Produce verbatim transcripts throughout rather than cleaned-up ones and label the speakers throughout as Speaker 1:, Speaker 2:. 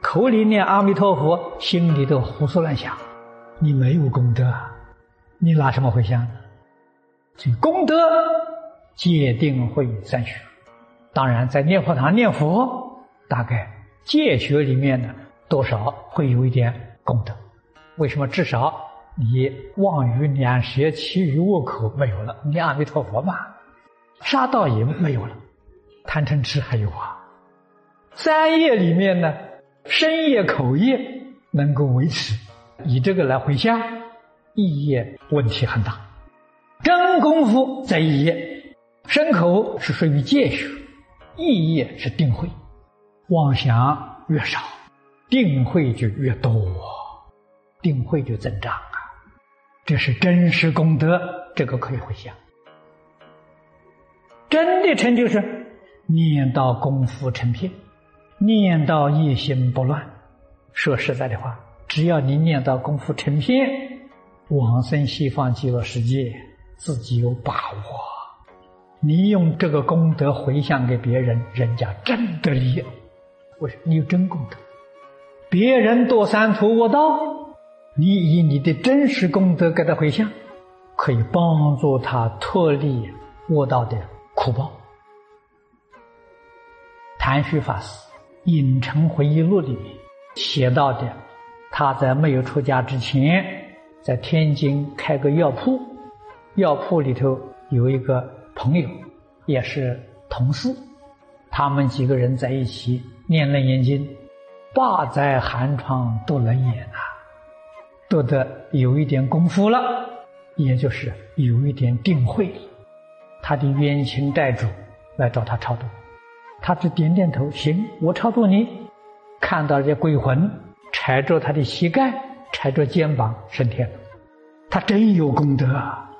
Speaker 1: 口里念阿弥陀佛，心里头胡思乱想，你没有功德啊，你拿什么回向呢？所以功德戒定慧三学。当然在念佛堂念佛，大概戒学里面呢多少会有一点功德。为什么？至少你妄语两舌绮语恶口没有了，念阿弥陀佛嘛。杀盗淫没有了，贪嗔痴还有啊。三业里面呢，身业口业能够维持，以这个来回向，意业问题很大。真功夫在意业，身口是属于戒学，意业是定慧。妄想越少，定慧就越多，定慧就增长啊。这是真实功德，这个可以回向。真的成就是念到功夫成片，念到一心不乱。说实在的话，只要你念到功夫成片，往生西方极乐世界自己有把握。你用这个功德回向给别人，人家真得利益。为什么？你有真功德。别人堕三途恶道，你以你的真实功德给他回向，可以帮助他脱离恶道的苦报。谭旭法师《隐城回忆录》里面写到的，他在没有出家之前，在天津开个药铺，药铺里头有一个朋友，也是同事，他们几个人在一起念楞严经，罢灾寒窗度冷眼啊，读得有一点功夫了，也就是有一点定慧。他的冤亲债主来找他超度，他只点点头，行，我超度你。看到这鬼魂踩着他的膝盖，踩着肩膀升天了，他真有功德啊！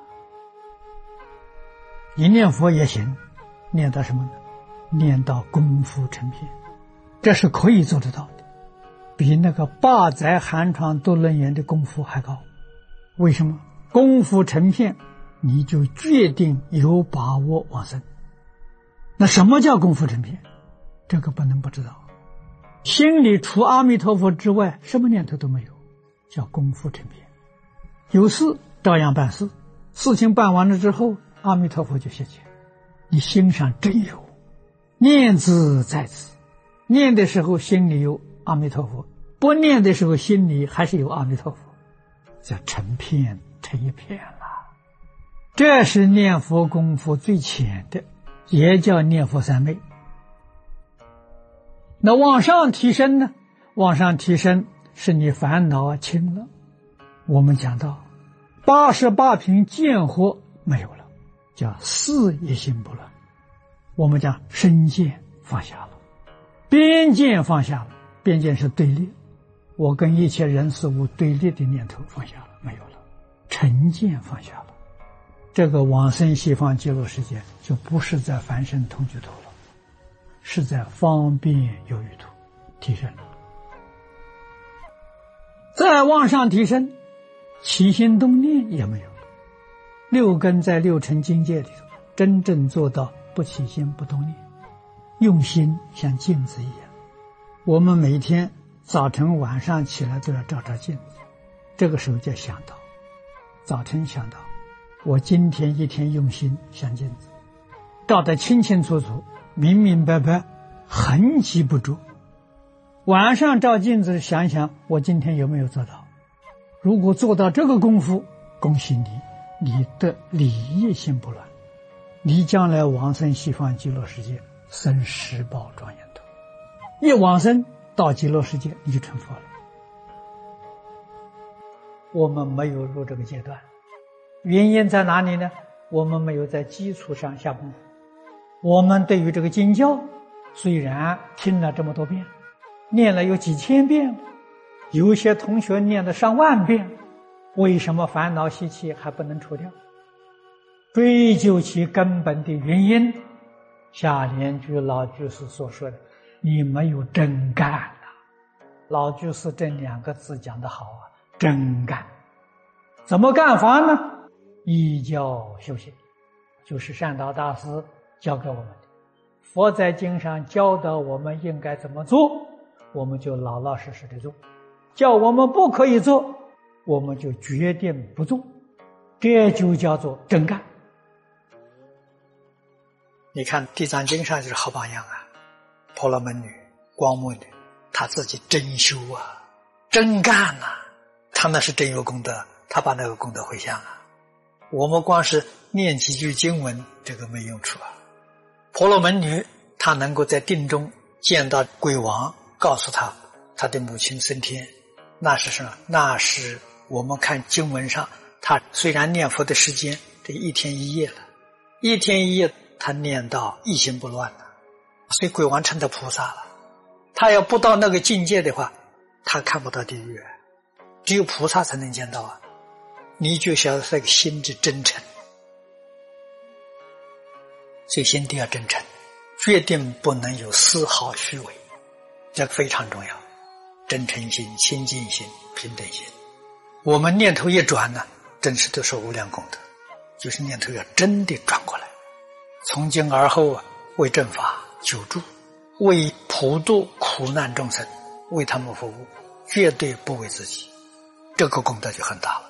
Speaker 1: 你念佛也行，念到什么呢？念到功夫成片，这是可以做得到的，比那个罢灾寒窗度冷眼的功夫还高。为什么？功夫成片，你就决定有把握往生。那什么叫功夫成片？这个不能不知道。心里除阿弥陀佛之外，什么念头都没有，叫功夫成片。有事照样办事，事情办完了之后，阿弥陀佛就现前。你心上真有，念兹在兹，念的时候心里有阿弥陀佛，不念的时候心里还是有阿弥陀佛，叫成片成一片了。这是念佛功夫最浅的，也叫念佛三昧。那往上提升呢？往上提升是你烦恼轻了。我们讲到八十八品见惑没有了，叫事一心不乱。我们讲身见放下了，边见放下了，边见是对立，我跟一切人事物对立的念头放下了，没有了，成见放下了。这个往生西方极乐世界就不是在凡圣同居土了，是在方便有余土提升了。再往上提升，起心动念也没有了。六根在六尘境界里头，真正做到不起心不动念，用心像镜子一样。我们每天早晨晚上起来都要照照镜子，这个时候就想到，早晨想到我今天一天用心像镜子，照得清清楚楚，明明白白，痕迹不着。晚上照镜子想想我今天有没有做到，如果做到这个功夫，恭喜你，你的理业心不乱，你将来往生西方极乐世界生十宝庄严土，一往生到极乐世界你就成佛了。我们没有入这个阶段，原因在哪里呢？我们没有在基础上下功夫。我们对于这个经教虽然听了这么多遍，念了有几千遍，有些同学念了上万遍，为什么烦恼习气还不能除掉？追究其根本的原因，下联居老居士所说的，你没有真干啊。老居士这两个字讲得好啊，真干。怎么干法呢？依教修行，就是善导大师教给我们的。佛在经上教导我们应该怎么做， 我们就老老实实的做；叫我们不可以做，我们就决定不做。这就叫做真干。你看《地藏经》上就是好榜样啊，婆罗门女、光目女，她自己真修啊，真干啊，她那是真有功德，她把那个功德回向啊。我们光是念几句经文，这个没用处啊。婆罗门女她能够在定中见到鬼王，告诉她她的母亲升天，那是什么？那是我们看经文上，她虽然念佛的时间这一天一夜了，一天一夜她念到一心不乱了，所以鬼王成了菩萨了。他要不到那个境界的话，他看不到地狱，只有菩萨才能见到啊。你就晓得这个心之真诚，所以心地要真诚，决定不能有丝毫虚伪，这个非常重要。真诚心、清净心、平等心，我们念头一转呢，真是都是无量功德，就是念头要真的转过来，从今而后啊，为正法救助，为普度苦难众生，为他们服务，绝对不为自己，这个功德就很大了。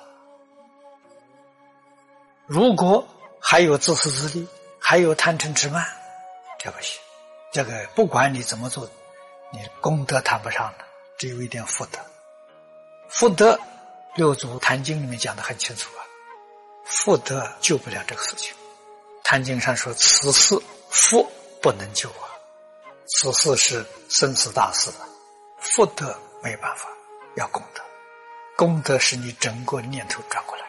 Speaker 1: 如果还有自私自利，还有贪嗔痴慢，这不行。这个不管你怎么做，你功德谈不上的，只有一点福德。福德六祖坛经里面讲得很清楚啊，福德救不了这个事情。坛经上说，此事福不能救啊，此事是生死大事啊，福德没办法，要功德。功德是你整个念头转过来。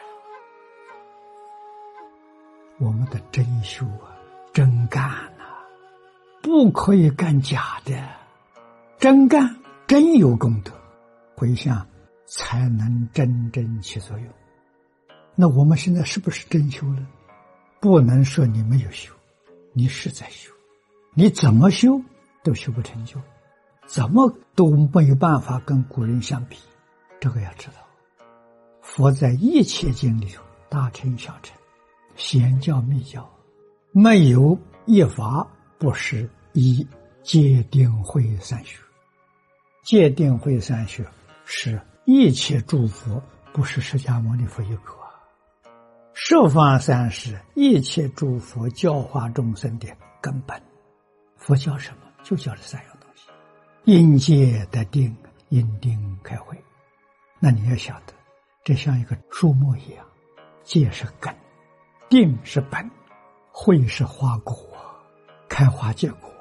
Speaker 1: 我们的真修啊，真干啊，不可以干假的，真干真有功德，回向才能真正起作用。那我们现在是不是真修了？不能说你没有修，你是在修，你怎么修都修不成就，怎么都没有办法跟古人相比。这个要知道，佛在一切经里头，大乘小乘显教密教，没有一法不是以戒定慧三学。戒定慧三学是一切诸佛，不是释迦牟尼佛一个，十方三世一切诸佛教化众生的根本。佛教什么？就教这三样东西：因戒得定，因定开慧。那你要晓得，这像一个树木一样，戒是根，定是本，慧是花果，开花结果。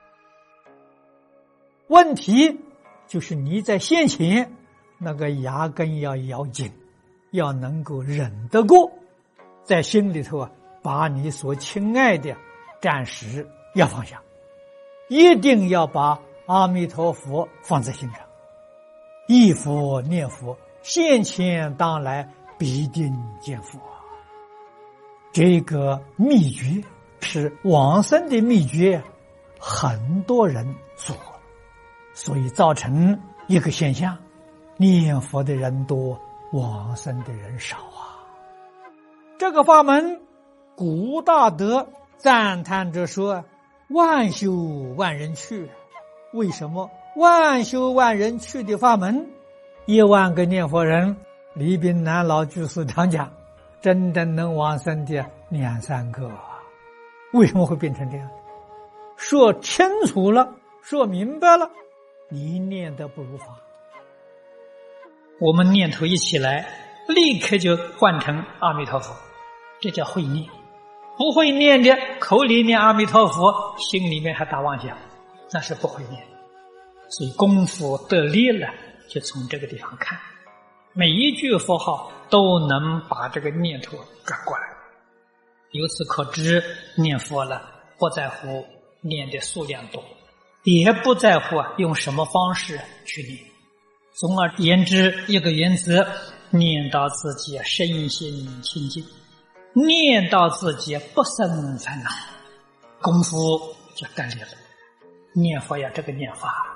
Speaker 1: 问题就是你在先前那个牙根要咬紧，要能够忍得过，在心里头啊，把你所亲爱的暂时要放下，一定要把阿弥陀佛放在心上，忆佛念佛，现前当来必定见佛。这个秘诀是往生的秘诀，很多人做，所以造成一个现象，念佛的人多，往生的人少啊。这个法门，古大德赞叹着说，万修万人去。为什么万修万人去的法门，一万个念佛人，李炳南老居士常讲，真正能往生的两三个啊。为什么会变成这样？说清楚了，说明白了，你念得不如法。我们念头一起来，立刻就换成阿弥陀佛，这叫会念。不会念的，口里念阿弥陀佛，心里面还打妄想，那是不会念。所以功夫得力了，就从这个地方看，每一句佛号都能把这个念头转过来。由此可知，念佛了不在乎念的数量多，也不在乎啊用什么方式去念。总而言之，一个原则，念到自己身心清净，念到自己不生烦恼，功夫就得力了。念佛呀，这个念法